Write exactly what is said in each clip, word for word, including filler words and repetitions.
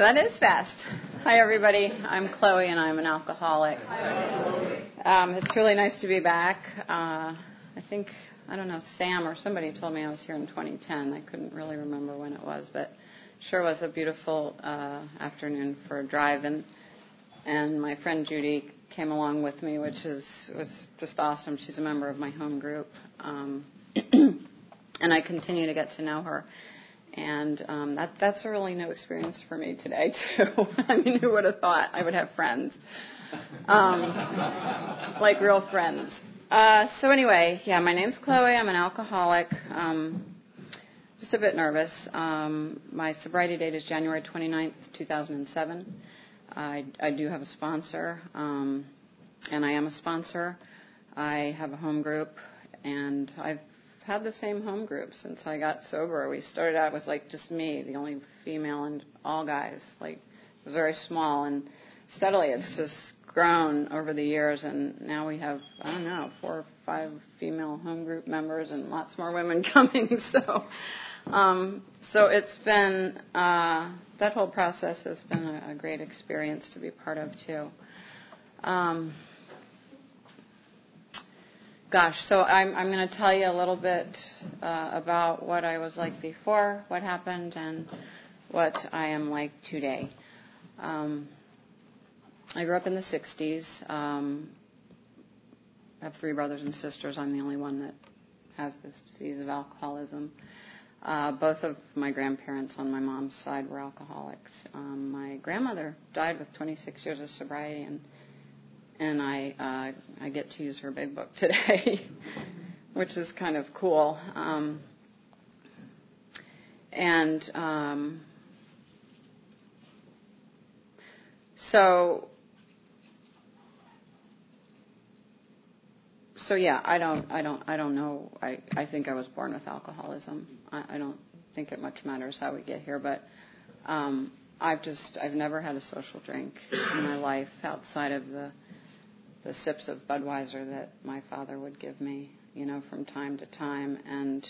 that is fast. Hi, everybody. I'm Chloe, and I'm an alcoholic. Um, it's really nice to be back. Uh, I think, I don't know, Sam or somebody told me I was here in twenty ten. I couldn't really remember when it was, but sure was a beautiful uh, afternoon for a drive. And, and my friend Judy came along with me, which is was just awesome. She's a member of my home group. Um, and I continue to get to know her. And um, that that's a really new experience for me today, too. I mean, who would have thought I would have friends? Um, like real friends. Uh, so anyway, yeah, my name's Chloe. I'm an alcoholic. Um, just a bit nervous. Um, my sobriety date is January twenty-ninth, two thousand seven. I, I do have a sponsor, um, and I am a sponsor. I have a home group, and I've had the same home group since I got sober. We started out with like just me, the only female, and all guys. Like, it was very small, and steadily it's just grown over the years, and now we have, I don't know, four or five female home group members and lots more women coming. So, um, so it's been, uh, that whole process has been a, a great experience to be part of, too. Um, Gosh, so I'm, I'm going to tell you a little bit uh, about what I was like before, what happened, and what I am like today. Um, I grew up in the sixties. Um, I have three brothers and sisters. I'm the only one that has this disease of alcoholism. Uh, both of my grandparents on my mom's side were alcoholics. Um, my grandmother died with twenty-six years of sobriety, and And I uh, I get to use her big book today, which is kind of cool. Um, and um, so, so yeah, I don't I don't I don't know. I, I think I was born with alcoholism. I, I don't think it much matters how we get here, but um, I've just I've never had a social drink in my life outside of the. the sips of Budweiser that my father would give me, you know, from time to time. And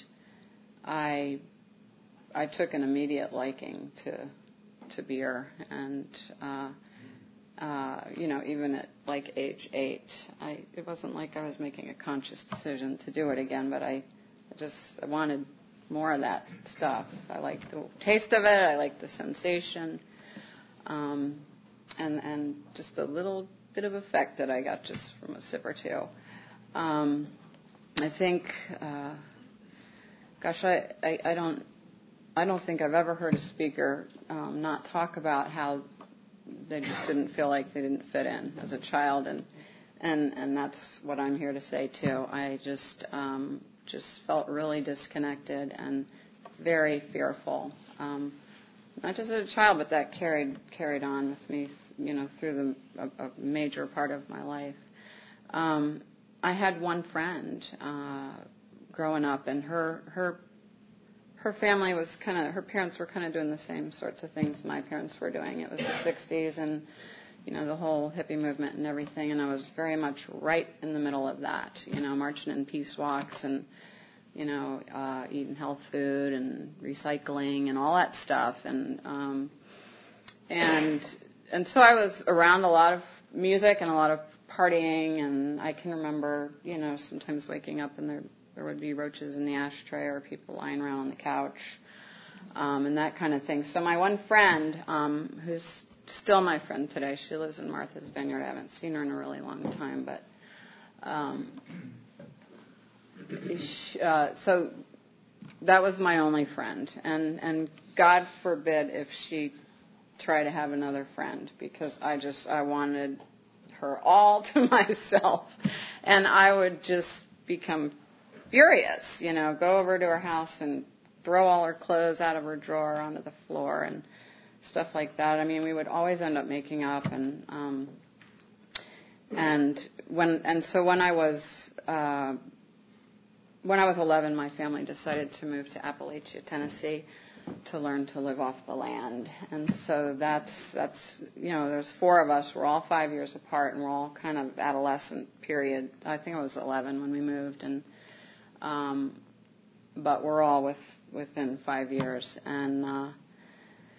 I I took an immediate liking to to beer. And, uh, uh, you know, even at, like, age eight, I it wasn't like I was making a conscious decision to do it again, but I, I just I wanted more of that stuff. I liked the taste of it. I liked the sensation. Um, and, and just a little bit of effect that I got just from a sip or two. Um, I think, uh, gosh, I, I, I don't, I don't think I've ever heard a speaker um, not talk about how they just didn't feel like they didn't fit in as a child, and and and that's what I'm here to say too. I just um, just felt really disconnected and very fearful. Um, Not just as a child, but that carried carried on with me, you know, through the, a, a major part of my life. Um, I had one friend uh, growing up, and her her her family was kind of her parents were kind of doing the same sorts of things my parents were doing. It was the sixties, and you know, the whole hippie movement and everything, and I was very much right in the middle of that. You know, marching in peace walks and. you know, uh, eating health food and recycling and all that stuff. And um, and and so I was around a lot of music and a lot of partying, and I can remember, you know, sometimes waking up and there there would be roaches in the ashtray or people lying around on the couch, um, and that kind of thing. So my one friend, um, who's still my friend today, she lives in Martha's Vineyard. I haven't seen her in a really long time, but... Um, Uh, so that was my only friend, and and God forbid if she tried to have another friend, because I just I wanted her all to myself, and I would just become furious, you know, go over to her house and throw all her clothes out of her drawer onto the floor and stuff like that. I mean, we would always end up making up, and um, and when and so when I was uh, When I was eleven, my family decided to move to Appalachia, Tennessee, to learn to live off the land. And so that's, that's you know, there's four of us. We're all five years apart, and we're all kind of adolescent period. I think I was eleven when we moved, and um, but we're all with, within five years. And uh,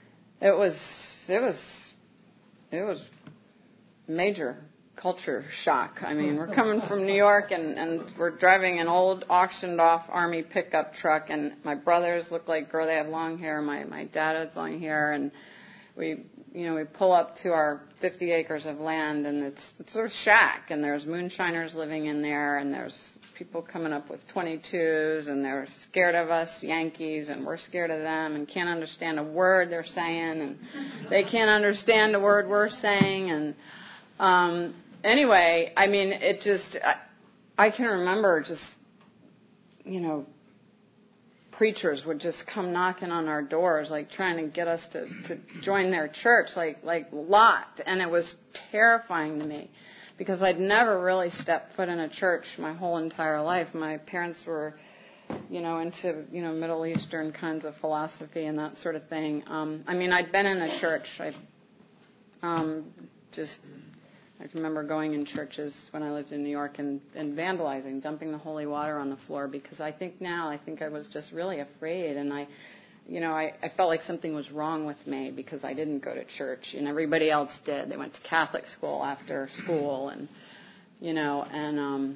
it was it was it was major culture shock. I mean, we're coming from New York, and, and we're driving an old auctioned-off Army pickup truck, and my brothers look like girl. They have long hair. My my dad has long hair, and we, you know, we pull up to our fifty acres of land, and it's it's a shack, and there's moonshiners living in there, and there's people coming up with twenty-twos, and they're scared of us Yankees, and we're scared of them, and can't understand a word they're saying, and they can't understand a word we're saying, and um, anyway, I mean, it just, I, I can remember just, you know, preachers would just come knocking on our doors, like trying to get us to, to join their church, like, like lot. And it was terrifying to me because I'd never really stepped foot in a church my whole entire life. My parents were, you know, into, you know, Middle Eastern kinds of philosophy and that sort of thing. Um, I mean, I'd been in a church. I um, just... I remember going in churches when I lived in New York and, and vandalizing, dumping the holy water on the floor because I think now, I think I was just really afraid, and I, you know, I, I felt like something was wrong with me because I didn't go to church and everybody else did. They went to Catholic school after school, and, you know, and um,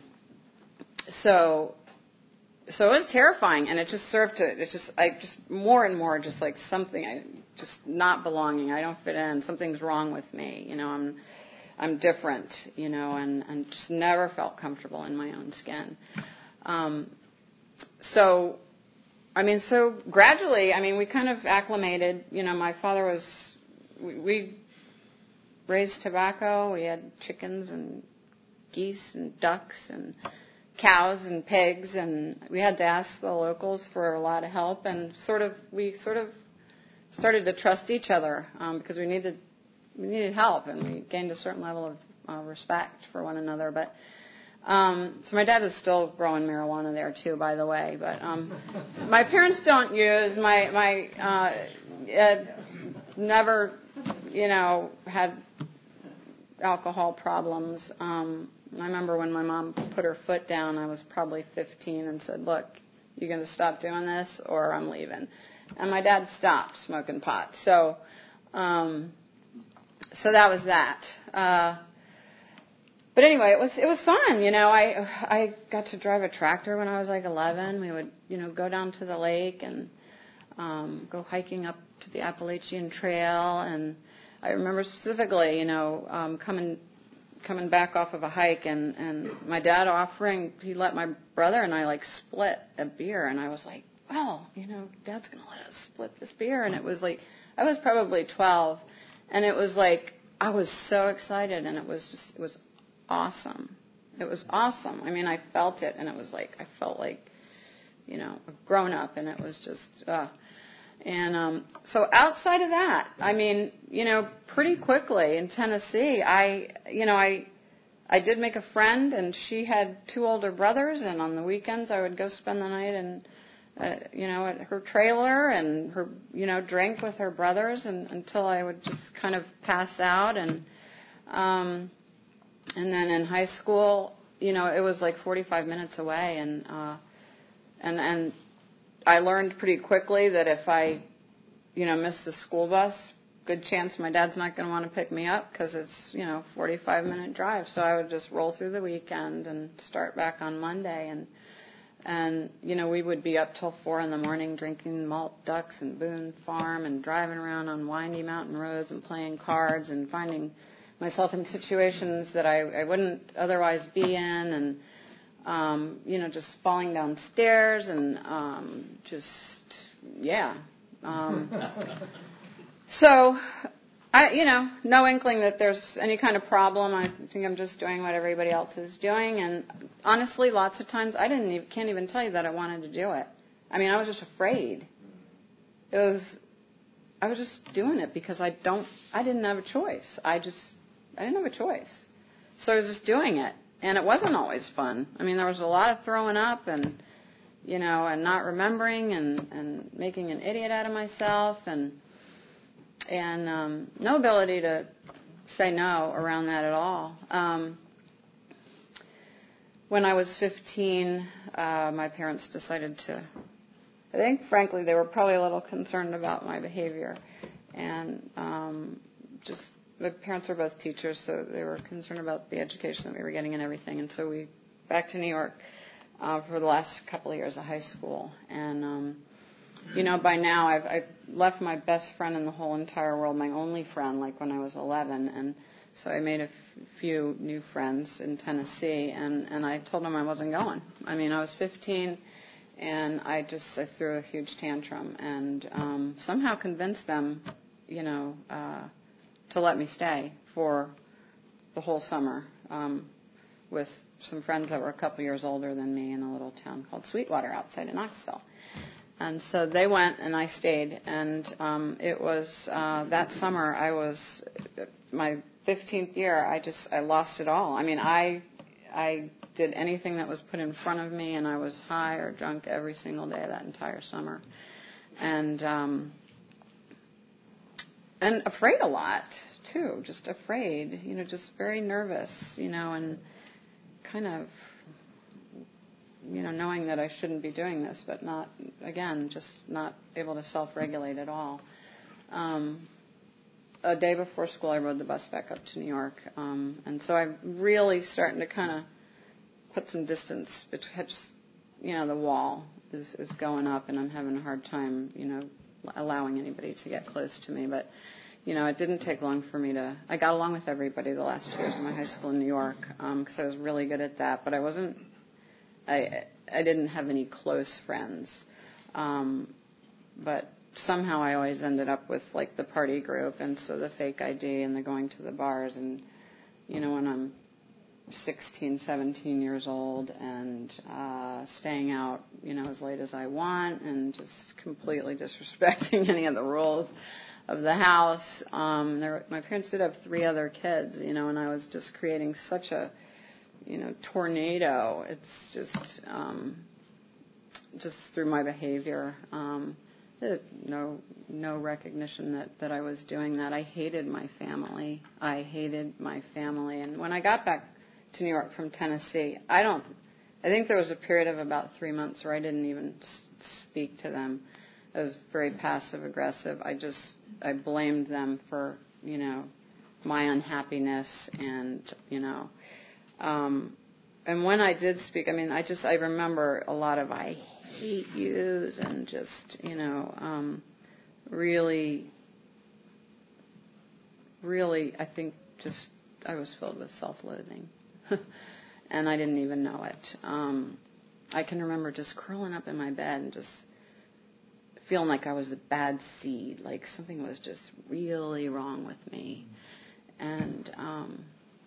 so, so it was terrifying, and it just served to, it just, I just more and more just like something, I just not belonging. I don't fit in. Something's wrong with me, you know. I'm. I'm different, you know, and, and just never felt comfortable in my own skin. Um, so, I mean, so gradually, I mean, we kind of acclimated. You know, my father was, we, we raised tobacco. We had chickens and geese and ducks and cows and pigs, and we had to ask the locals for a lot of help. And sort of, we sort of started to trust each other um, because we needed. We needed help, and we gained a certain level of uh, respect for one another. But um, so my dad is still growing marijuana there too, by the way. But um, my parents don't use. My my uh, uh, never, you know, had alcohol problems. Um, I remember when my mom put her foot down. I was probably fifteen, and said, "Look, you're going to stop doing this, or I'm leaving." And my dad stopped smoking pot. So. Um, So that was that. Uh, but anyway, it was it was fun. You know, I I got to drive a tractor when I was like eleven. We would, you know, go down to the lake and um, go hiking up to the Appalachian Trail. And I remember specifically, you know, um, coming coming back off of a hike and, and my dad offering, he let my brother and I like split a beer. And I was like, well, you know, Dad's going to let us split this beer. And it was like, I was probably twelve. And it was like, I was so excited, and it was just, it was awesome. It was awesome. I mean, I felt it, and it was like, I felt like, you know, a grown-up, and it was just, uh. And um, so outside of that, I mean, you know, pretty quickly in Tennessee, I, you know, I, I did make a friend, and she had two older brothers, and on the weekends I would go spend the night and, Uh, you know, at her trailer and her, you know, drink with her brothers and until I would just kind of pass out. And um, and then in high school, you know, it was like forty-five minutes away, and uh, and and I learned pretty quickly that if I, you know, missed the school bus, good chance my dad's not going to want to pick me up because it's, you know, forty-five minute drive. So I would just roll through the weekend and start back on Monday. And And, you know, we would be up till four in the morning drinking malt ducks and Boone Farm and driving around on windy mountain roads and playing cards and finding myself in situations that I, I wouldn't otherwise be in, and, um, you know, just falling downstairs and um, just, yeah. Um, so, I, you know, no inkling that there's any kind of problem. I think I'm just doing what everybody else is doing. And honestly, lots of times I didn't even, can't even tell you that I wanted to do it. I mean, I was just afraid. It was, I was just doing it because I don't, I didn't have a choice. I just, I didn't have a choice. So I was just doing it. And it wasn't always fun. I mean, there was a lot of throwing up and, you know, and not remembering and, and making an idiot out of myself and, and um, no ability to say no around that at all. Um, when I was fifteen, uh, my parents decided to, I think, frankly, they were probably a little concerned about my behavior. and um, just my parents were both teachers, so they were concerned about the education that we were getting and everything. And so we back to New York uh, for the last couple of years of high school. And um, you know, by now I've, I've left my best friend in the whole entire world, my only friend, like when I was eleven, and so I made a f- few new friends in Tennessee, and, and I told them I wasn't going. I mean, I was fifteen, and I just I threw a huge tantrum, and um, somehow convinced them, you know, uh, to let me stay for the whole summer um, with some friends that were a couple years older than me in a little town called Sweetwater outside of Knoxville. And so they went, and I stayed. And um, it was uh, that summer. I was my fifteenth year. I just I lost it all. I mean, I I did anything that was put in front of me, and I was high or drunk every single day that entire summer, and um, and afraid a lot too. Just afraid, you know, just very nervous, you know, and kind of. You know, knowing that I shouldn't be doing this, but not, again, just not able to self-regulate at all. Um, a day before school, I rode the bus back up to New York, um, and so I'm really starting to kind of put some distance between, you know, the wall is, is going up, and I'm having a hard time, you know, allowing anybody to get close to me. But, you know, it didn't take long for me to, I got along with everybody the last two years of my high school in New York, because um, I was really good at that, but I wasn't, I I didn't have any close friends, um, but somehow I always ended up with like the party group, and so the fake I D and the going to the bars, and you know when I'm sixteen, seventeen years old and uh, staying out, you know, as late as I want, and just completely disrespecting any of the rules of the house. Um, there, my parents did have three other kids, you know, and I was just creating such a you know, tornado. It's just, um, just through my behavior. Um, no, no recognition that, that I was doing that. I hated my family. I hated my family. And when I got back to New York from Tennessee, I don't, I think there was a period of about three months where I didn't even speak to them. I was very passive aggressive. I just, I blamed them for, you know, my unhappiness and, you know, Um, and when I did speak, I mean, I just, I remember a lot of I hate yous and just, you know, um, really, really, I think just, I was filled with self-loathing. And I didn't even know it. Um, I can remember just curling up in my bed and just feeling like I was a bad seed, like something was just really wrong with me. And, um,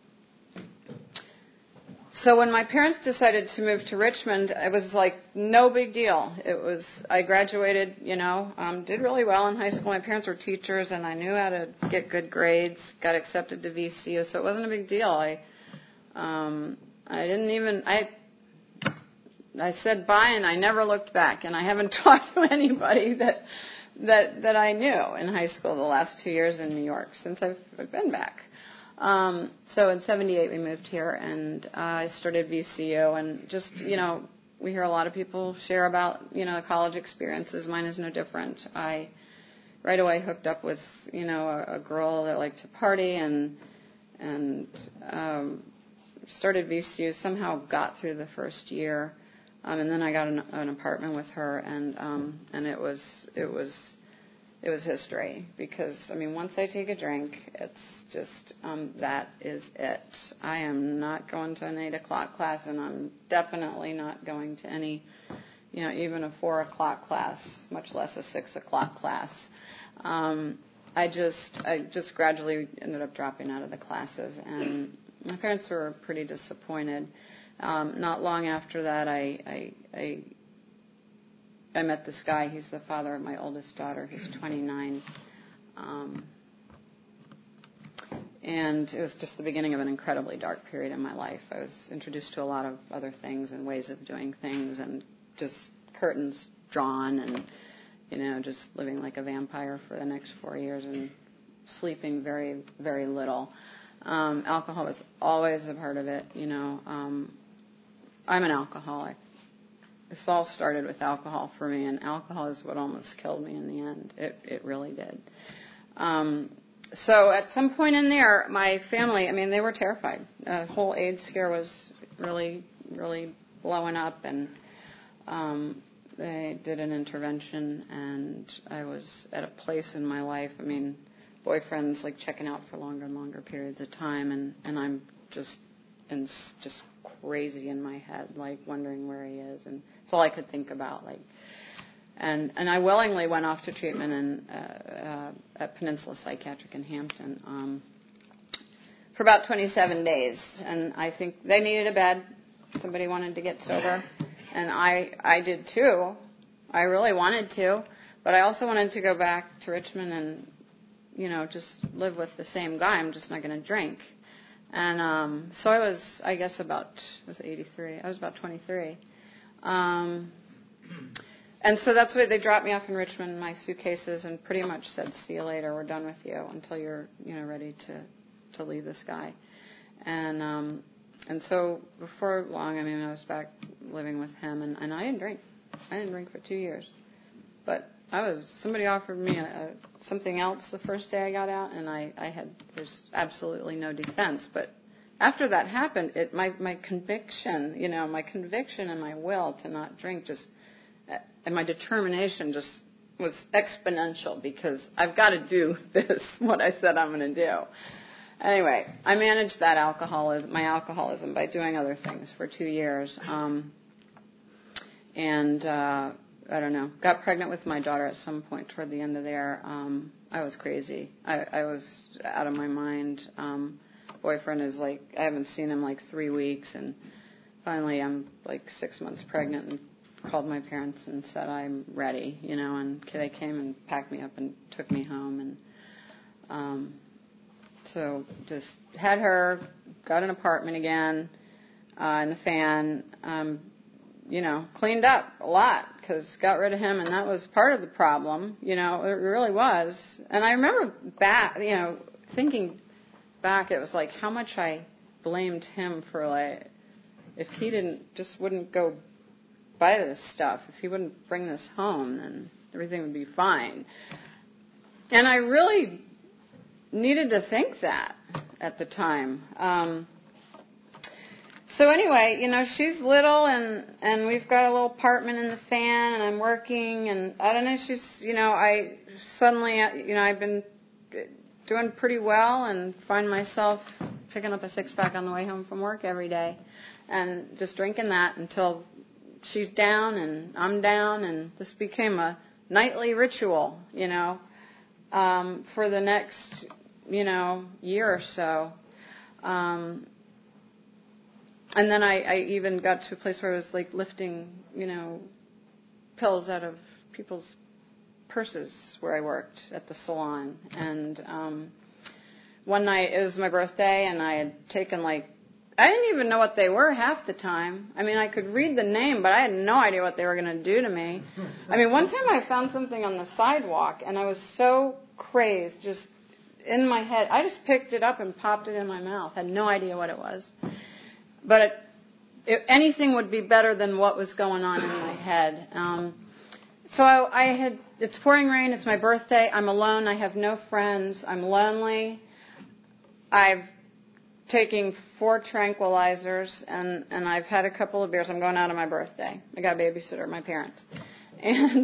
So when my parents decided to move to Richmond, it was like no big deal. It was, I graduated, you know, um, did really well in high school. My parents were teachers, and I knew how to get good grades, got accepted to V C U, so it wasn't a big deal. I, um, I didn't even, I, I said bye, and I never looked back, and I haven't talked to anybody that, that, that I knew in high school the last two years in New York since I've, I've been back. Um, so in seventy-eight we moved here, and uh, I started V C U, and just, you know, we hear a lot of people share about, you know, college experiences. Mine is no different. I right away hooked up with, you know, a, a girl that liked to party, and and um, started V C U, somehow got through the first year, um, and then I got an, an apartment with her, and um, and it was it was it was history, because I mean, once I take a drink, it's just um, that is it. I am not going to an eight o'clock class, and I'm definitely not going to any, you know, even a four o'clock class, much less a six o'clock class. Um, I just I just gradually ended up dropping out of the classes, and my parents were pretty disappointed. Um, not long after that, I, I I I met this guy. He's the father of my oldest daughter, who's twenty-nine. Um, and it was just the beginning of an incredibly dark period in my life. I was introduced to a lot of other things and ways of doing things, and just curtains drawn, and, you know, just living like a vampire for the next four years and sleeping very, very little. Um, alcohol was always a part of it, you know. Um, I'm an alcoholic. This all started with alcohol for me, and alcohol is what almost killed me in the end. It, it really did. Um, so at some point in there, my family, I mean, they were terrified. The whole AIDS scare was really, really blowing up, and um, they did an intervention, and I was at a place in my life, I mean, boyfriend's like checking out for longer and longer periods of time, and, and I'm just in, just crazy in my head, like wondering where he is, and it's all I could think about, like. And and I willingly went off to treatment in, uh, uh, at Peninsula Psychiatric in Hampton um, for about twenty-seven days, and I think they needed a bed. Somebody wanted to get sober, and I I did too. I really wanted to, but I also wanted to go back to Richmond and, you know, just live with the same guy. I'm just not going to drink. And um, so I was, I guess, about, I was eighty-three. I was about twenty-three. Um, and so that's why they dropped me off in Richmond, my suitcases, and pretty much said, see you later, we're done with you until you're, you know, ready to, to leave this guy. And um, and so before long, I mean, I was back living with him, and, and I didn't drink. I didn't drink for two years. But I was, somebody offered me a, a, something else the first day I got out, and I, I had, there's absolutely no defense. But after that happened, it, my, my conviction, you know, my conviction and my will to not drink just, and my determination just was exponential, because I've got to do this, what I said I'm going to do. Anyway, I managed that alcoholism, my alcoholism, by doing other things for two years. Um, and, uh, I don't know, got pregnant with my daughter at some point toward the end of there. Um, I was crazy. I, I was out of my mind. Um, boyfriend is like, I haven't seen him like three weeks, and finally I'm like six months pregnant and called my parents and said I'm ready, you know, and they came and packed me up and took me home, and um, so just had her, got an apartment again, uh, in the fan, um, you know, cleaned up a lot, because got rid of him, and that was part of the problem, you know, it really was. And I remember back, you know, thinking back, it was like how much I blamed him for, like, if he didn't, just wouldn't go buy this stuff, if he wouldn't bring this home, then everything would be fine. And I really needed to think that at the time. Um, so anyway, you know, she's little, and, and we've got a little apartment in the fan, and I'm working, and I don't know, she's, you know, I suddenly, you know, I've been doing pretty well and find myself picking up a six-pack on the way home from work every day and just drinking that until she's down and I'm down, and this became a nightly ritual, you know, um, for the next, you know, year or so. Um, and then I, I even got to a place where I was like lifting, you know, pills out of people's purses where I worked at the salon. And um, one night, it was my birthday, and I had taken like, I didn't even know what they were half the time. I mean, I could read the name, but I had no idea what they were going to do to me. I mean, one time I found something on the sidewalk, and I was so crazed, just in my head. I just picked it up and popped it in my mouth. Had no idea what it was. But it, it, anything would be better than what was going on in my head. Um, so I, I had, it's pouring rain, it's my birthday, I'm alone, I have no friends, I'm lonely. I've taking four tranquilizers, and, and I've had a couple of beers. I'm going out on my birthday. I got a babysitter, my parents. And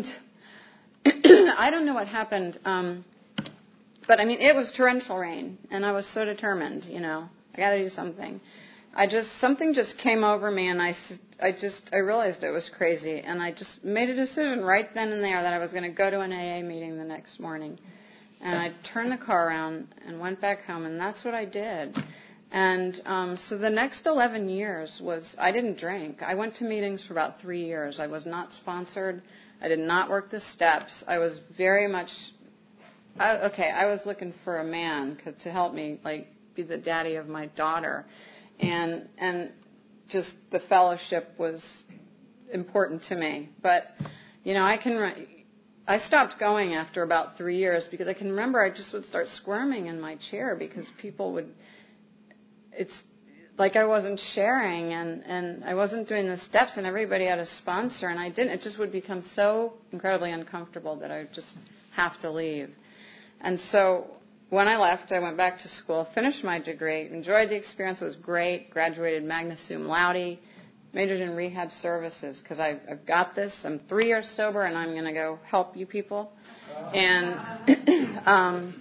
I don't know what happened, um, but, I mean, it was torrential rain, and I was so determined, you know, I got to do something. I just, something just came over me, and I, I just, I realized it was crazy, and I just made a decision right then and there that I was going to go to an A A meeting the next morning. And I turned the car around and went back home, and that's what I did. And um, so the next eleven years was, I didn't drink. I went to meetings for about three years. I was not sponsored. I did not work the steps. I was very much, I, okay, I was looking for a man to help me, like, be the daddy of my daughter. And and just the fellowship was important to me. But, you know, I can, I stopped going after about three years because I can remember I just would start squirming in my chair because people would, it's like I wasn't sharing, and, and I wasn't doing the steps, and everybody had a sponsor, and I didn't. It just would become so incredibly uncomfortable that I would just have to leave. And so when I left, I went back to school, finished my degree, enjoyed the experience. It was great, graduated magna cum laude, majored in rehab services because I've, I've got this. I'm three years sober, and I'm going to go help you people. And um,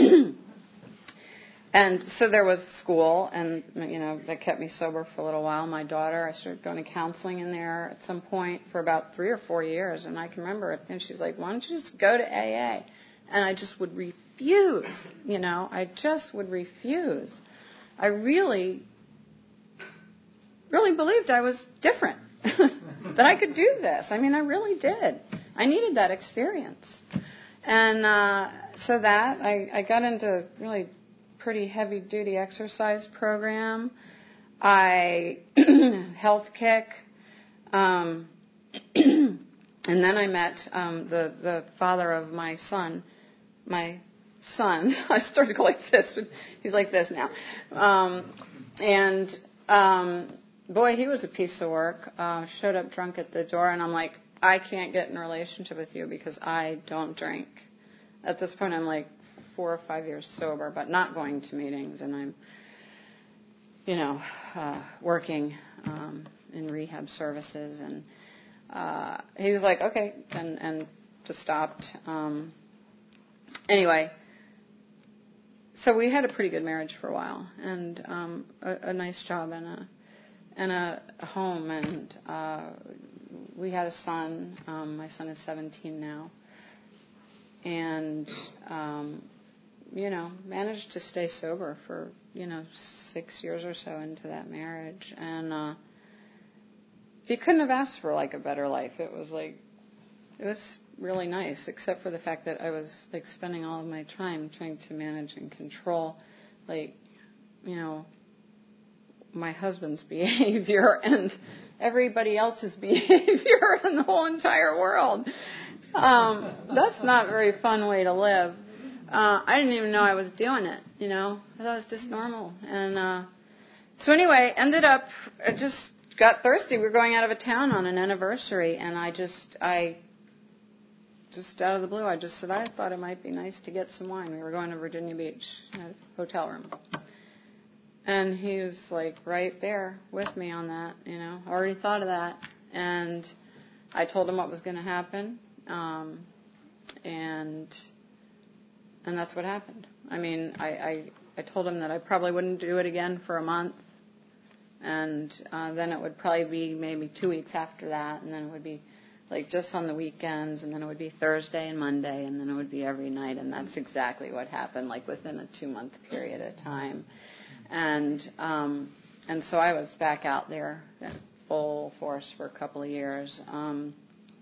and so there was school, and you know that kept me sober for a little while. My daughter, I started going to counseling in there at some point for about three or four years, and I can remember it. And she's like, "Why don't you just go to A A?" And I just would refuse. You know, I just would refuse. I really, really believed I was different, that I could do this. I mean, I really did. I needed that experience. And uh, so that, I, I got into really pretty heavy-duty exercise program. I health kick. Um, and then I met um, the, the father of my son. My son, I started to go like this, but he's like this now. Um, and um, boy, he was a piece of work. Uh, showed up drunk at the door, and I'm like, I can't get in a relationship with you because I don't drink. At this point, I'm like four or five years sober, but not going to meetings, and I'm, you know, uh, working um, in rehab services. And uh, he was like, okay, and, and just stopped. Um, anyway, so we had a pretty good marriage for a while, and um, a, a nice job and a and a, a home, and uh, we had a son. Um, my son is seventeen now, and um, you know, managed to stay sober for you know six years or so into that marriage, and uh, you couldn't have asked for like a better life. It was like it was really nice, except for the fact that I was like spending all of my time trying to manage and control, like you know. my husband's behavior and everybody else's behavior in the whole entire world. Um, that's not a very fun way to live. Uh, I didn't even know I was doing it, you know. I thought it was just normal. And uh, so anyway, ended up, I just got thirsty. We were going out of a town on an anniversary, and I just, I, just out of the blue, I just said, I thought it might be nice to get some wine. We were going to Virginia Beach, in a hotel room. And he was like right there with me on that, you know. I already thought of that. And I told him what was going to happen. Um, and and that's what happened. I mean, I, I, I told him that I probably wouldn't do it again for a month. And uh, then it would probably be maybe two weeks after that. And then it would be like just on the weekends. And then it would be Thursday and Monday. And then it would be every night. And that's exactly what happened, like within a two-month period of time. And um, and so I was back out there at full force for a couple of years. Um,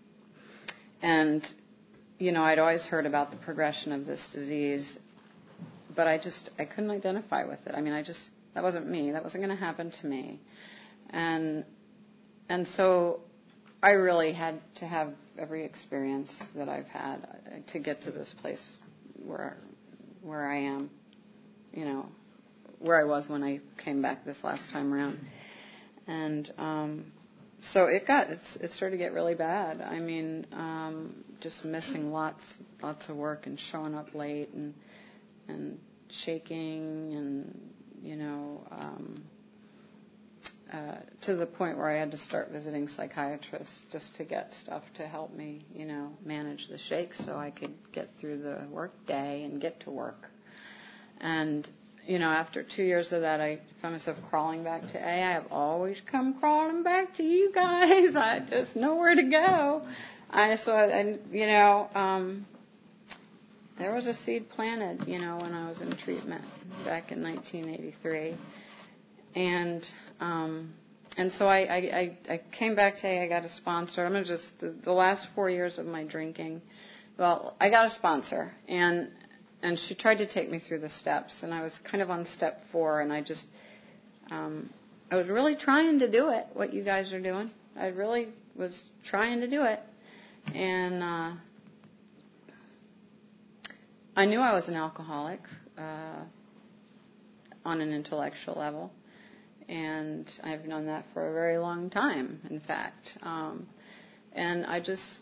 and, you know, I'd always heard about the progression of this disease, but I just, I couldn't identify with it. I mean, I just, that wasn't me. That wasn't going to happen to me. And and so I really had to have every experience that I've had to get to this place where where I am, you know, where I was when I came back this last time around. And um, so it got, it's, it started to get really bad. I mean, um, just missing lots, lots of work and showing up late and and shaking and, you know, um, uh, to the point where I had to start visiting psychiatrists just to get stuff to help me, you know, manage the shakes so I could get through the work day and get to work. And you know, after two years of that, I found myself crawling back to A A. I have always come crawling back to you guys. I just know where to go. I so, I, you know, um, there was a seed planted, you know, when I was in treatment back in nineteen eighty-three, and um, and so I, I, I came back to A A. I got a sponsor. I'm gonna just the, the last four years of my drinking. Well, I got a sponsor, and. And she tried to take me through the steps, and I was kind of on step four, and I just, um, I was really trying to do it, what you guys are doing. I really was trying to do it. And uh, I knew I was an alcoholic uh, on an intellectual level, and I've known that for a very long time, in fact. Um, and I just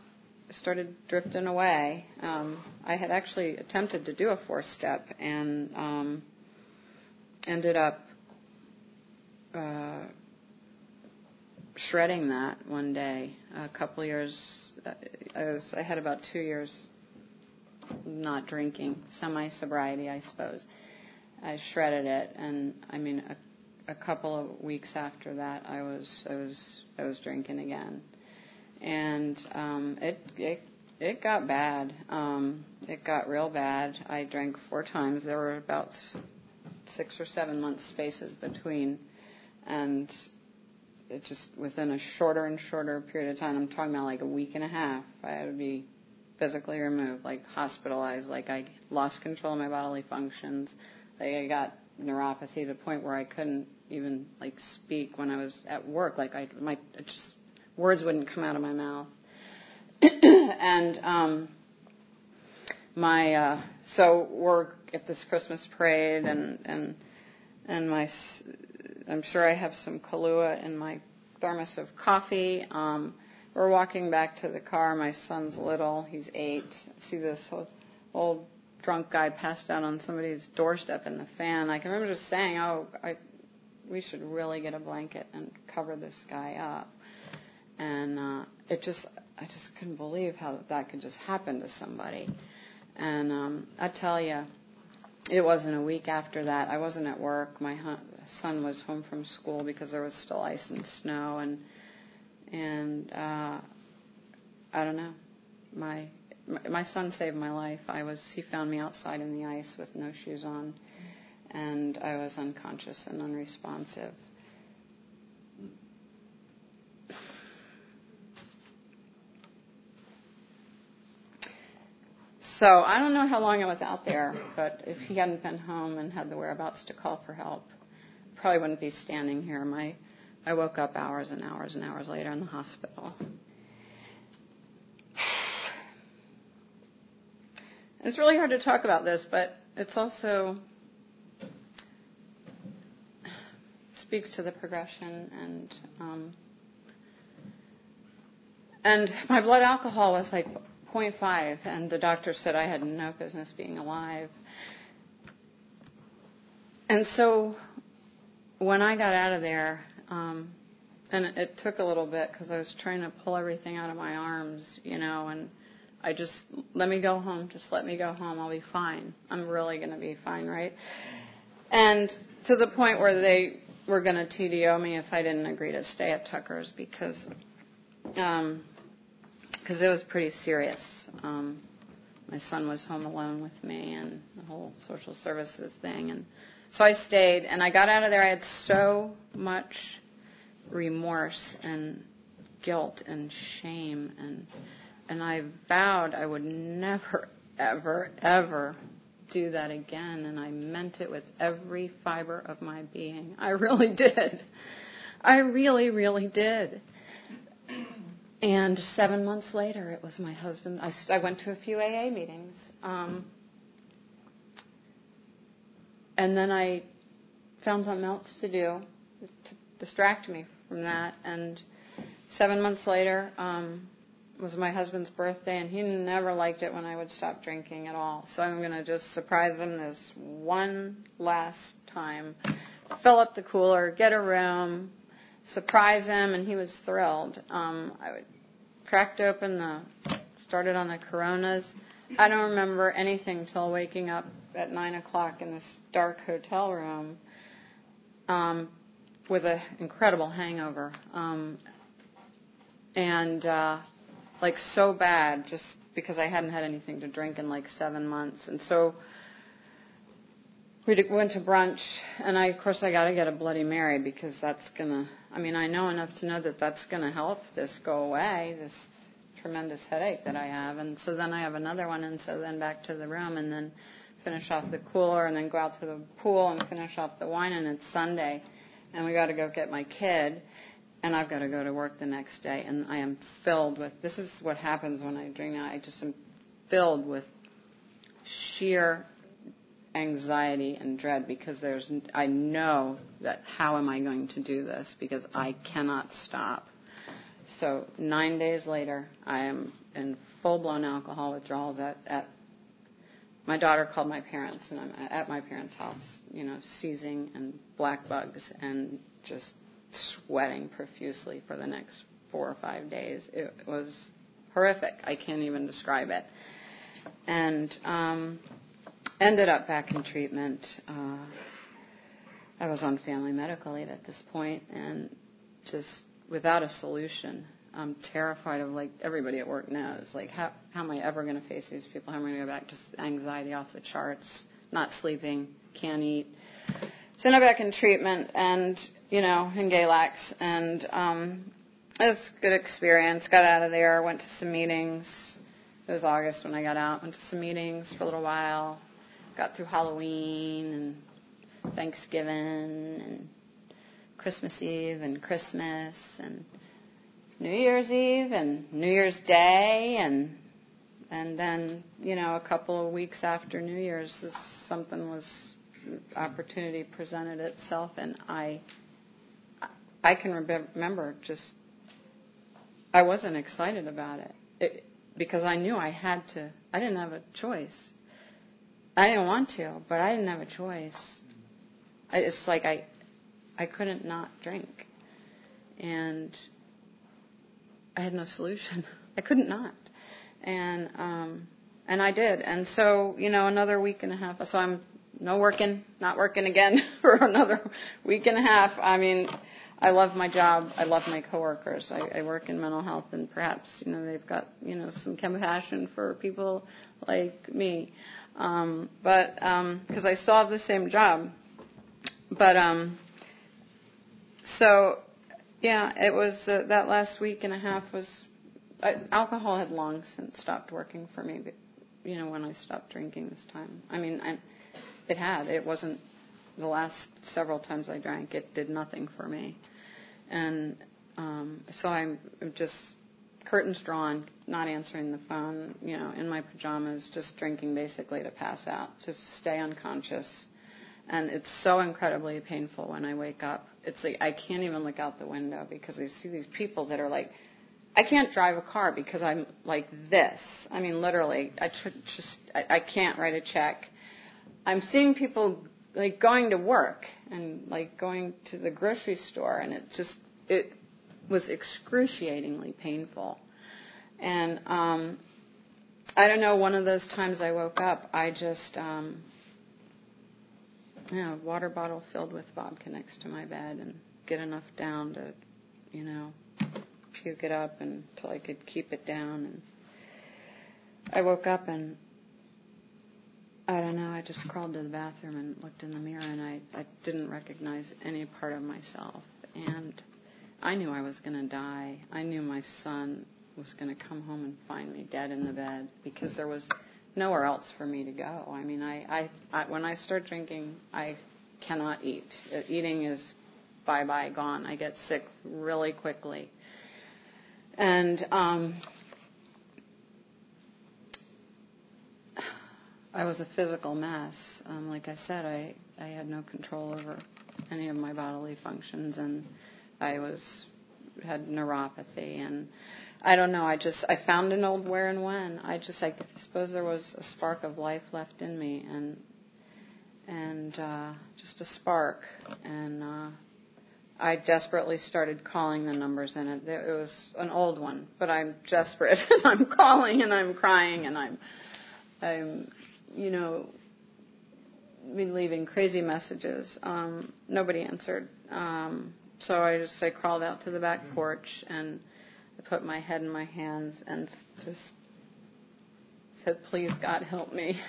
started drifting away. Um, I had actually attempted to do a four-step and um, ended up uh, shredding that one day. A couple years, I was I had about two years not drinking, semi-sobriety, I suppose. I shredded it, and I mean, a, a couple of weeks after that, I was I was I was drinking again. And um, it, it it got bad. Um, it got real bad. I drank four times. There were about six or seven months spaces between, and it just within a shorter and shorter period of time. I'm talking about like a week and a half. I had to be physically removed, like hospitalized. Like I lost control of my bodily functions. Like I got neuropathy to the point where I couldn't even like speak when I was at work. Like I my it just words wouldn't come out of my mouth. and um, my uh, so we're at this Christmas parade, and and and my I'm sure I have some Kahlua in my thermos of coffee. Um, we're walking back to the car. My son's little; he's eight. I see this old, old drunk guy passed out on somebody's doorstep in the fan. I can remember just saying, "Oh, I, we should really get a blanket and cover this guy up." And uh, it just, I just couldn't believe how that could just happen to somebody. And um, I tell you, it wasn't a week after that. I wasn't at work. My hu- son was home from school because there was still ice and snow. And and uh, I don't know. My, my my son saved my life. I was he found me outside in the ice with no shoes on, and I was unconscious and unresponsive. So I don't know how long I was out there, but if he hadn't been home and had the whereabouts to call for help, I probably wouldn't be standing here. My, I woke up hours and hours and hours later in the hospital. It's really hard to talk about this, but it's also speaks to the progression, and um, and my blood alcohol was like zero point five, and the doctor said I had no business being alive. And so when I got out of there, um, and it, it took a little bit because I was trying to pull everything out of my arms, you know, and I just, let me go home, just let me go home, I'll be fine. I'm really going to be fine, right? And to the point where they were going to T D O me if I didn't agree to stay at Tucker's because um, because it was pretty serious. Um, my son was home alone with me and the whole social services thing. And so I stayed, and I got out of there. I had so much remorse and guilt and shame, and and I vowed I would never, ever, ever do that again, and I meant it with every fiber of my being. I really did. I really, really did. And seven months later, it was my husband. I, I went to a few A A meetings. Um, and then I found something else to do to distract me from that. And seven months later um, was my husband's birthday, and he never liked it when I would stop drinking at all. So I'm going to just surprise him this one last time, fill up the cooler, get a room, surprise him, and he was thrilled. Um, I would, cracked open the, started on the Coronas. I don't remember anything till waking up at nine o'clock in this dark hotel room um, with an incredible hangover. Um, and uh, like so bad just because I hadn't had anything to drink in like seven months. And so we went to brunch, and I, of course, I got to get a Bloody Mary because that's going to, I mean, I know enough to know that that's going to help this go away, this tremendous headache that I have. And so then I have another one, and so then back to the room, and then finish off the cooler, and then go out to the pool and finish off the wine, and it's Sunday, and we got to go get my kid, and I've got to go to work the next day, and I am filled with, this is what happens when I drink now, I just am filled with sheer anxiety and dread because there's, I know that how am I going to do this because I cannot stop. So nine days later, I am in full-blown alcohol withdrawals at, at my daughter called my parents, and I'm at my parents' house, you know, seizing and black bugs and just sweating profusely for the next four or five days. It was horrific. I can't even describe it. And um, ended up back in treatment. Uh, I was on family medical leave at this point, and just without a solution. I'm terrified of, like, everybody at work knows, like, how, how am I ever going to face these people? How am I going to go back? Just anxiety off the charts, not sleeping, can't eat. So now back in treatment and, you know, in Galax. And um, it was a good experience. Got out of there, went to some meetings. It was August when I got out. Went to some meetings for a little while. Got through Halloween and Thanksgiving and Christmas Eve and Christmas and New Year's Eve and New Year's Day, and and then, you know, a couple of weeks after New Year's, this, something was, opportunity presented itself, and I I can remember just, I wasn't excited about it, it because I knew I had to, I didn't have a choice. I didn't want to, but I didn't have a choice. I, it's like I I couldn't not drink, and I had no solution. I couldn't not. And um, and I did. And so, you know, another week and a half. So I'm no working, not working again for another week and a half. I mean, I love my job. I love my coworkers. I, I work in mental health, and perhaps, you know, they've got, you know, some compassion for people like me. Um, but because um, I still have the same job. But um, so... Yeah, it was, uh, that last week and a half was, uh, alcohol had long since stopped working for me, but, you know, when I stopped drinking this time. I mean, I, it had. It wasn't, the last several times I drank, it did nothing for me. And um, so I'm just, curtains drawn, not answering the phone, you know, in my pajamas, just drinking basically to pass out, to stay unconscious. And it's so incredibly painful when I wake up. It's like I can't even look out the window because I see these people that are like, I can't drive a car because I'm like this. I mean, literally, I tr- just I, I can't write a check. I'm seeing people like going to work and like going to the grocery store, and it just it was excruciatingly painful. And um, I don't know. One of those times I woke up, I just. Um, You know, water bottle filled with vodka next to my bed, and get enough down to, you know, puke it up until I could keep it down. And I woke up and, I don't know, I just crawled to the bathroom and looked in the mirror, and I, I didn't recognize any part of myself. And I knew I was going to die. I knew my son was going to come home and find me dead in the bed, because there was nowhere else for me to go. I mean, I, I, I when I start drinking, I cannot eat. Uh, eating is bye-bye, gone. I get sick really quickly. And um, I was a physical mess. Um, like I said, I, I had no control over any of my bodily functions, and I was had neuropathy, and I don't know, I just, I found an old where and when. I just, I suppose there was a spark of life left in me, and and uh, just a spark. And uh, I desperately started calling the numbers in it. It was an old one, but I'm desperate, and I'm calling, and I'm crying, and I'm, I'm, you know, been leaving crazy messages. Um, nobody answered. Um, so I just, I crawled out to the back porch, and I put my head in my hands and just said, please, God, help me.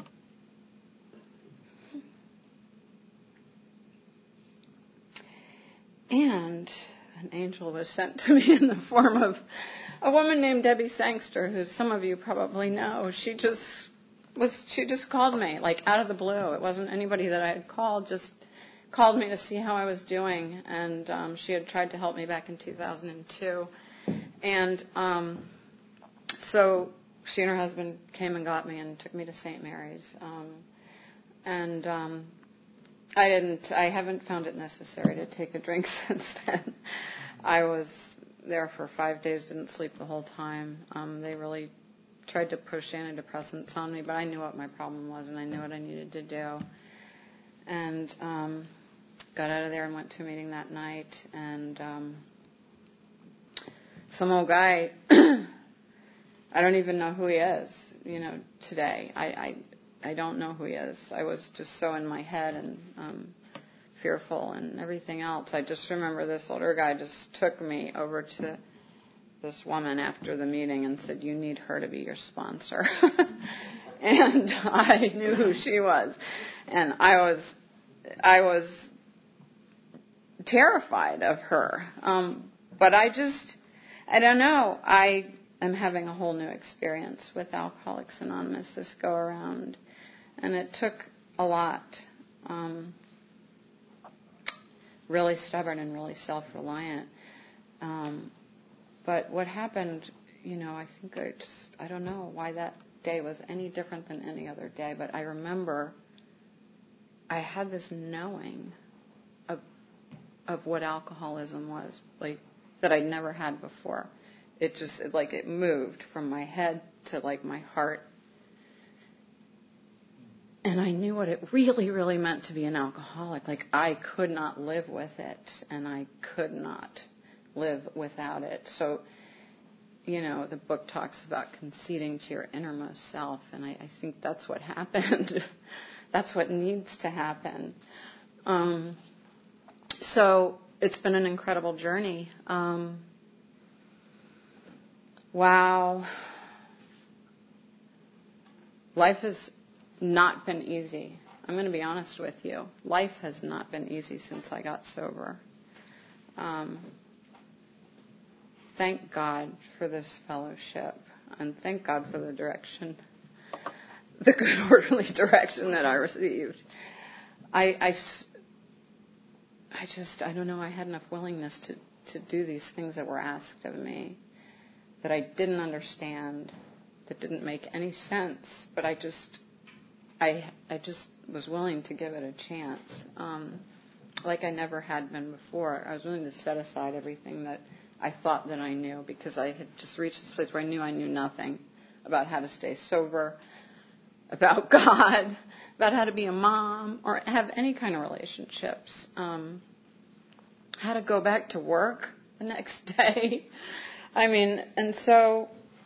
And an angel was sent to me in the form of a woman named Debbie Sangster, who some of you probably know. She just was, she just called me, like, out of the blue. It wasn't anybody that I had called, just called me to see how I was doing. And um, she had tried to help me back in two thousand two. And um, so she and her husband came and got me and took me to Saint Mary's. Um, and um, I didn't, I haven't found it necessary to take a drink since then. I was there for five days, didn't sleep the whole time. Um, they really tried to push antidepressants on me, but I knew what my problem was, and I knew what I needed to do. And um, got out of there and went to a meeting that night, and um, some old guy, I don't even know who he is, you know, today. I, I I don't know who he is. I was just so in my head and um, fearful and everything else. I just remember this older guy just took me over to this woman after the meeting and said, "You need her to be your sponsor." And I knew who she was. And I was I was terrified of her. Um, but I just, I don't know. I am having a whole new experience with Alcoholics Anonymous this go around. And it took a lot. Um, really stubborn and really self-reliant. Um, but what happened, you know, I think I just, I don't know why that day was any different than any other day, but I remember I had this knowing of of what alcoholism was, like, that I'd never had before. It just, it, like, it moved from my head to, like, my heart. And I knew what it really, really meant to be an alcoholic. Like, I could not live with it, and I could not live without it. So, you know, the book talks about conceding to your innermost self, and I, I think that's what happened. That's what needs to happen. Um, so it's been an incredible journey. Um, wow. Life has not been easy. I'm going to be honest with you. Life has not been easy since I got sober. Um, thank God for this fellowship, and thank God for the direction, the good orderly direction that I received. I, I, I just, I don't know, I had enough willingness to, to do these things that were asked of me that I didn't understand, that didn't make any sense, but I just, I, I just was willing to give it a chance, um, like I never had been before. I was willing to set aside everything that I thought that I knew, because I had just reached this place where I knew I knew nothing about how to stay sober, about God, about how to be a mom, or have any kind of relationships, um, how to go back to work the next day. I mean, and so...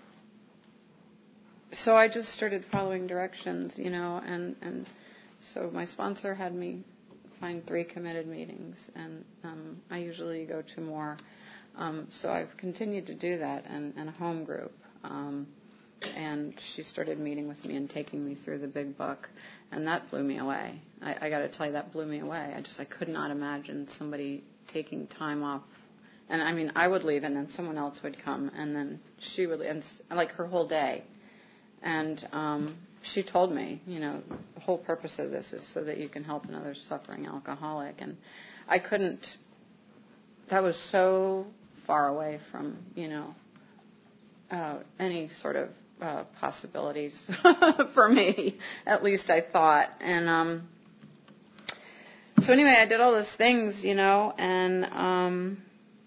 So I just started following directions, you know, and, and so my sponsor had me find three committed meetings, and um, I usually go to more. Um, so I've continued to do that, and, and a home group. Um, and she started meeting with me and taking me through the big book, and that blew me away. I, I got to tell you, that blew me away. I just, I could not imagine somebody taking time off. And I mean, I would leave, and then someone else would come, and then she would, and like her whole day. And um, she told me, you know, the whole purpose of this is so that you can help another suffering alcoholic. And I couldn't, that was so far away from, you know, uh, any sort of uh, possibilities for me, at least I thought. And um, so anyway, I did all those things, you know, and um,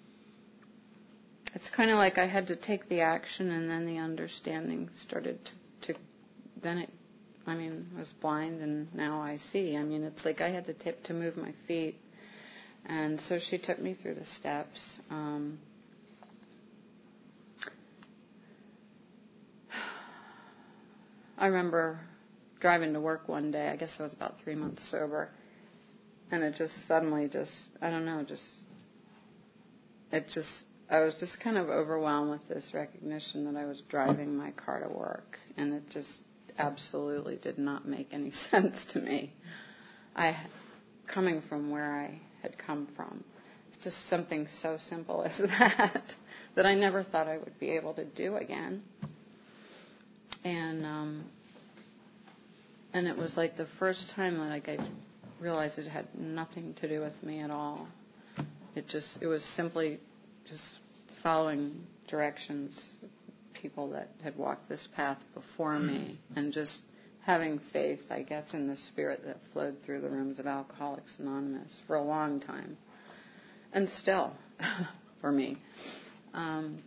it's kind of like I had to take the action, and then the understanding started to then it, I mean, I was blind, and now I see. I mean, it's like I had to tip to move my feet. And so she took me through the steps. Um, I remember driving to work one day. I guess I was about three months sober. And it just suddenly just, I don't know, just, it just, I was just kind of overwhelmed with this recognition that I was driving my car to work. And it just absolutely did not make any sense to me. I, coming from where I had come from, it's just something so simple as that, that I never thought I would be able to do again. And um, and it was like the first time that like I realized it had nothing to do with me at all. It just, it was simply just following directions, people that had walked this path before me, and just having faith, I guess, in the spirit that flowed through the rooms of Alcoholics Anonymous for a long time, and still for me. um,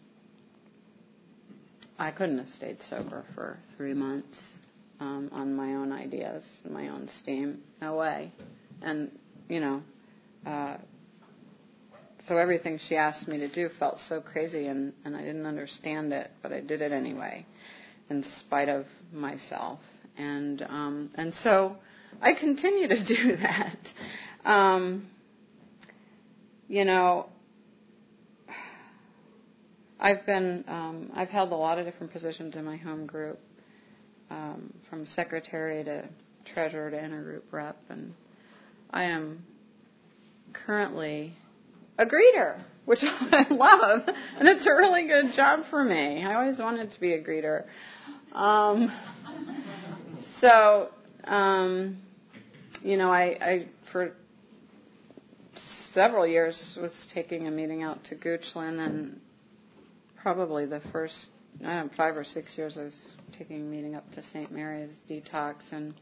I couldn't have stayed sober for three months um, on my own ideas, my own steam. No way. And, you know, uh, so everything she asked me to do felt so crazy, and, and I didn't understand it, but I did it anyway, in spite of myself. And um, and so I continue to do that. Um, you know, I've been um, I've held a lot of different positions in my home group, um, from secretary to treasurer to intergroup rep, and I am currently a greeter, which I love, and it's a really good job for me. I always wanted to be a greeter. Um, so, um, you know, I, I, for several years, was taking a meeting out to Goochland, and probably the first, I don't know, five or six years I was taking a meeting up to Saint Mary's Detox, and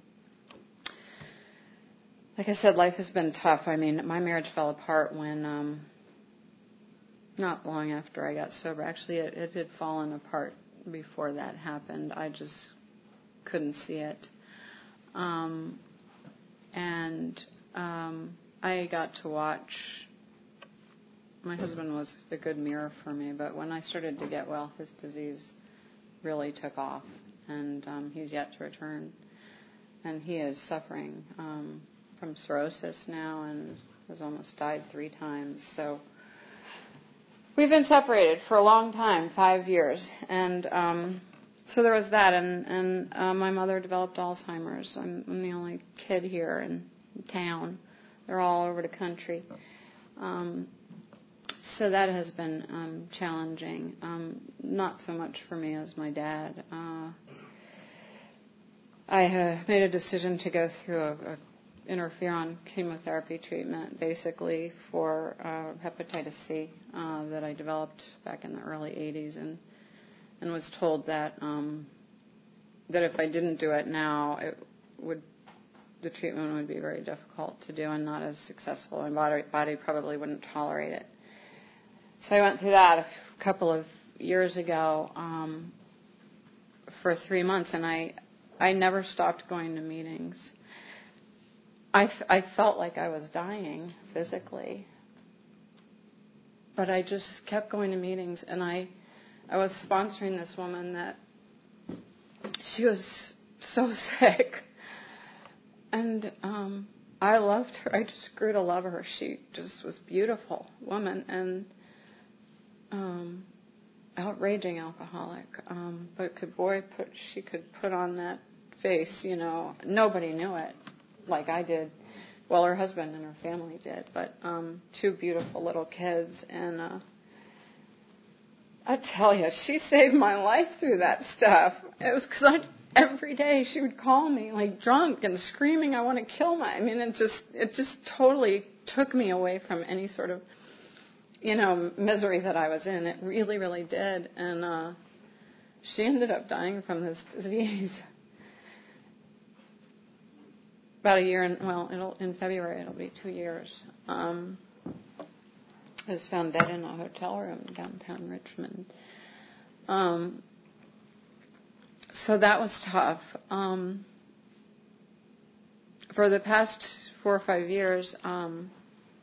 like I said, life has been tough. I mean, my marriage fell apart when, um, not long after I got sober. Actually, it, it had fallen apart before that happened. I just couldn't see it. Um, and um, I got to watch. My husband was a good mirror for me, but when I started to get well, his disease really took off, and um, he's yet to return. And he is suffering um, from cirrhosis now, and has almost died three times. So we've been separated for a long time, five years, and um, so there was that. And, and uh, my mother developed Alzheimer's. I'm, I'm the only kid here in town. They're all over the country. Um, so that has been um, challenging. Um, not so much for me as my dad. Uh, I uh, made a decision to go through a, a interferon chemotherapy treatment, basically for uh, hepatitis C uh, that I developed back in the early eighties, and and was told that um, that if I didn't do it now, it would the treatment would be very difficult to do and not as successful, and body body probably wouldn't tolerate it. So I went through that a couple of years ago um, for three months, and I I never stopped going to meetings. I, f- I felt like I was dying physically, but I just kept going to meetings, and I I was sponsoring this woman that she was so sick, and um, I loved her. I just grew to love her. She just was a beautiful woman, and um, outraging alcoholic, um, but could boy put she could put on that face, you know. Nobody knew it like I did. Well, her husband and her family did, but um, two beautiful little kids. And uh, I tell you, she saved my life through that stuff. It was because I every day she would call me like drunk and screaming, "I want to kill my." I mean, it just it just totally took me away from any sort of, you know, misery that I was in. It really, really did. And uh, she ended up dying from this disease. About a year, and well, it'll, in February it'll be two years. Um, I was found dead in a hotel room downtown Richmond. Um, so that was tough. Um, for the past four or five years, um,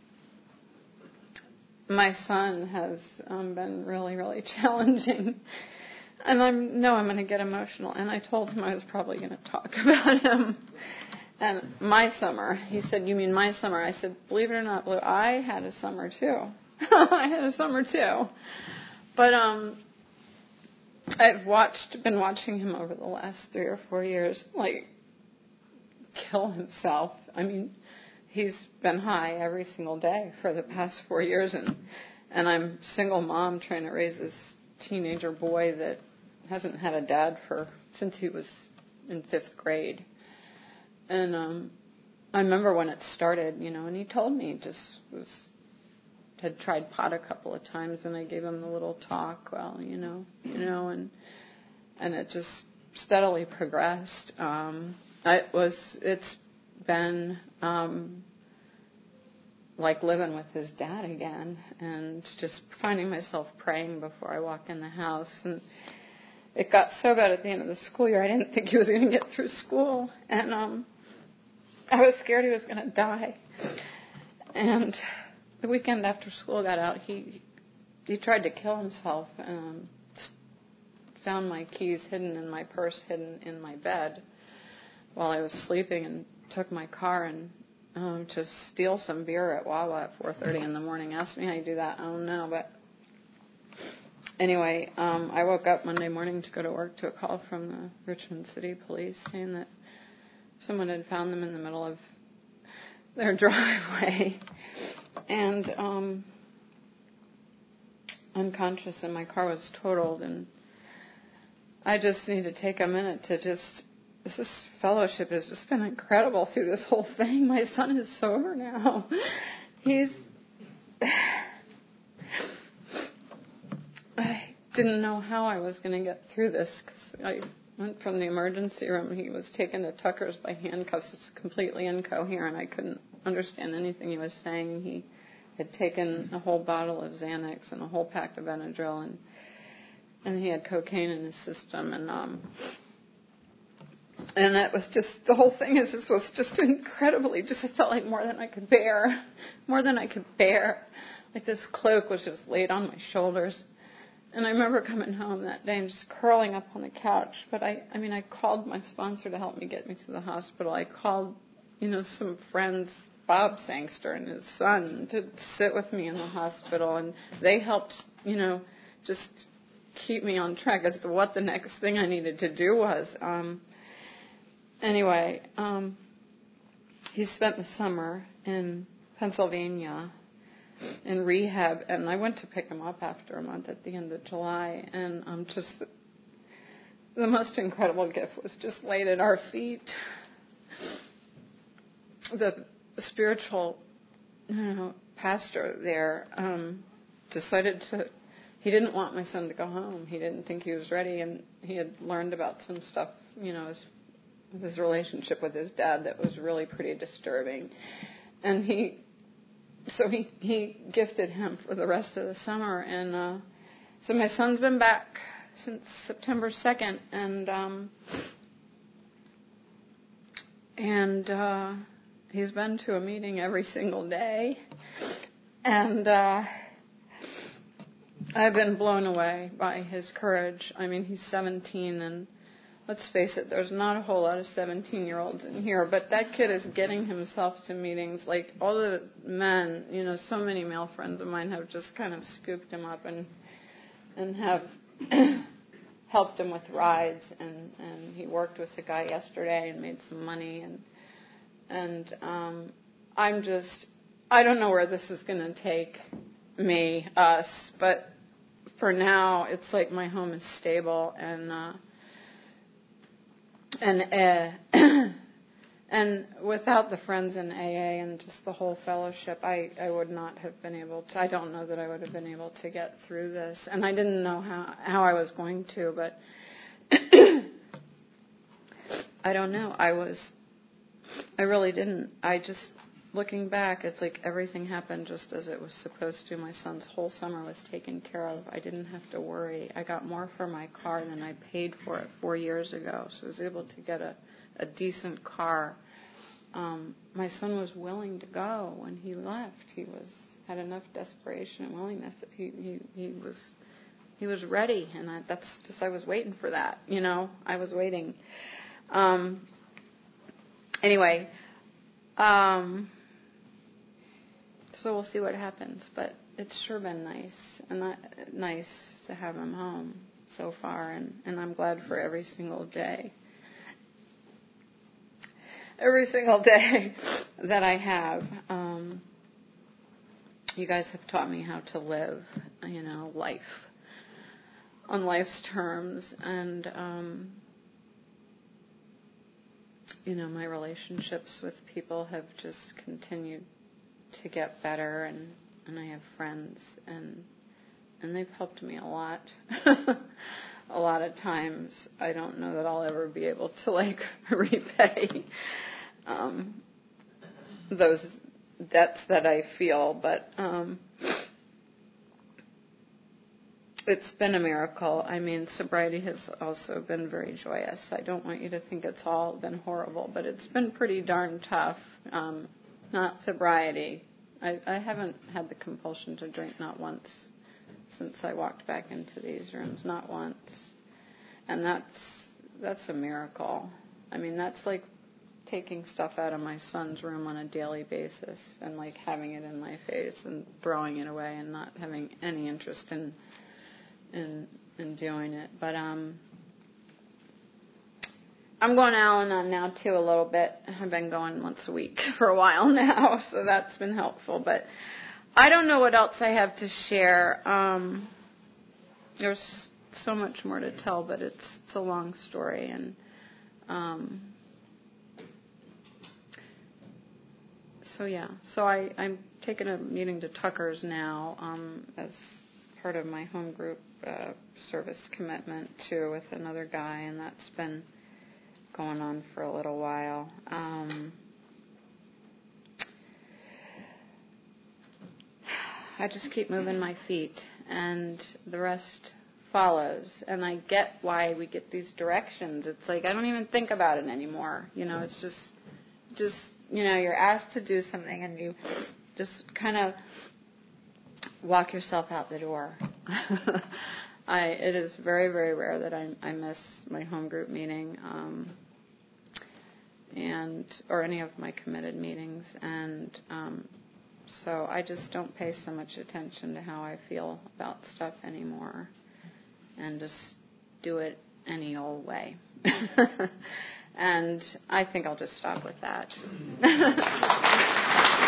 my son has um, been really, really challenging. And I know I'm going to get emotional. And I told him I was probably going to talk about him. And my summer, he said, "You mean my summer?" I said, "Believe it or not, Blue, I had a summer too. I had a summer too." But um, I've watched, been watching him over the last three or four years, like, kill himself. I mean, he's been high every single day for the past four years, and and I'm a single mom trying to raise this teenager boy that hasn't had a dad for since he was in fifth grade. And um, I remember when it started, you know, and he told me he just was had tried pot a couple of times, and I gave him the little talk, well, you know, you know, and and it just steadily progressed. Um, it was it's been um, like living with his dad again, and just finding myself praying before I walk in the house. And it got so bad at the end of the school year, I didn't think he was going to get through school, and um, I was scared he was going to die. And the weekend after school got out, he he tried to kill himself. Um, found my keys hidden in my purse, hidden in my bed while I was sleeping, and took my car and um, to steal some beer at Wawa at four thirty in the morning. Asked me how you do that. I don't know, but anyway, um, I woke up Monday morning to go to work to a call from the Richmond City Police saying that someone had found them in the middle of their driveway and um, unconscious, and my car was totaled. And I just need to take a minute to just, this is, fellowship has just been incredible through this whole thing. My son is sober now. He's, I didn't know how I was going to get through this, because I went from the emergency room. He was taken to Tucker's by handcuffs. It's completely incoherent. I couldn't understand anything he was saying. He had taken a whole bottle of Xanax and a whole pack of Benadryl, and and he had cocaine in his system, and um, and that was just, the whole thing is just was just incredibly, just it felt like more than I could bear, more than I could bear. Like this cloak was just laid on my shoulders. And I remember coming home that day and just curling up on the couch. But I, I mean, I called my sponsor to help me get me to the hospital. I called, you know, some friends, Bob Sangster and his son, to sit with me in the hospital. And they helped, you know, just keep me on track as to what the next thing I needed to do was. Um, anyway, um, he spent the summer in Pennsylvania in rehab, and I went to pick him up after a month at the end of July, and um, just the, the most incredible gift was just laid at our feet. The spiritual, you know, pastor there um, decided to, he didn't want my son to go home. He didn't think he was ready, and he had learned about some stuff, you know, his, his relationship with his dad that was really pretty disturbing. And he So he, he gifted him for the rest of the summer. And uh, so my son's been back since September second. And um, and uh, he's been to a meeting every single day. And uh, I've been blown away by his courage. I mean, he's seventeen, and let's face it, there's not a whole lot of seventeen-year-olds in here, but that kid is getting himself to meetings. Like, all the men, you know, so many male friends of mine have just kind of scooped him up and and have helped him with rides, and, and he worked with a guy yesterday and made some money, and and um, I'm just, I don't know where this is going to take me, us, but for now, it's like my home is stable, and uh, And uh, and without the friends in A A and just the whole fellowship, I, I would not have been able to, I don't know that I would have been able to get through this. And I didn't know how, how I was going to, but I don't know. I was, I really didn't. I just, looking back, it's like everything happened just as it was supposed to. My son's whole summer was taken care of. I didn't have to worry. I got more for my car than I paid for it four years ago, so I was able to get a, a decent car. Um, my son was willing to go when he left. He was had enough desperation and willingness that he, he, he was he was ready, and I, that's just, I was waiting for that, you know. I was waiting. Um, anyway, um, so we'll see what happens, but it's sure been nice, and not, nice to have him home so far, and, and I'm glad for every single day. Every single day that I have. Um, you guys have taught me how to live, you know, life on life's terms, and, um, you know, my relationships with people have just continued to get better, and, and I have friends, and and they've helped me a lot. A lot of times I don't know that I'll ever be able to, like, repay um, those debts that I feel, but um, it's been a miracle. I mean, sobriety has also been very joyous. I don't want you to think it's all been horrible, but it's been pretty darn tough. Um, not sobriety. I, I haven't had the compulsion to drink, not once, since I walked back into these rooms, not once. And that's that's a miracle. I mean, that's like taking stuff out of my son's room on a daily basis and like having it in my face and throwing it away and not having any interest in in in doing it. But um, I'm going Al-Anon now too a little bit. I've been going once a week for a while now, so that's been helpful. But I don't know what else I have to share. Um, there's so much more to tell, but it's it's a long story, and um, so yeah. So I, I'm taking a meeting to Tucker's now um, as part of my home group uh, service commitment too with another guy, and that's been going on for a little while. Um, I just keep moving my feet, and the rest follows. And I get why we get these directions. It's like I don't even think about it anymore. You know, it's just, just you know, you're asked to do something, and you just kind of walk yourself out the door. I it is very, very rare that I, I miss my home group meeting, um, and or any of my committed meetings, and um, so I just don't pay so much attention to how I feel about stuff anymore, and just do it any old way. And I think I'll just stop with that.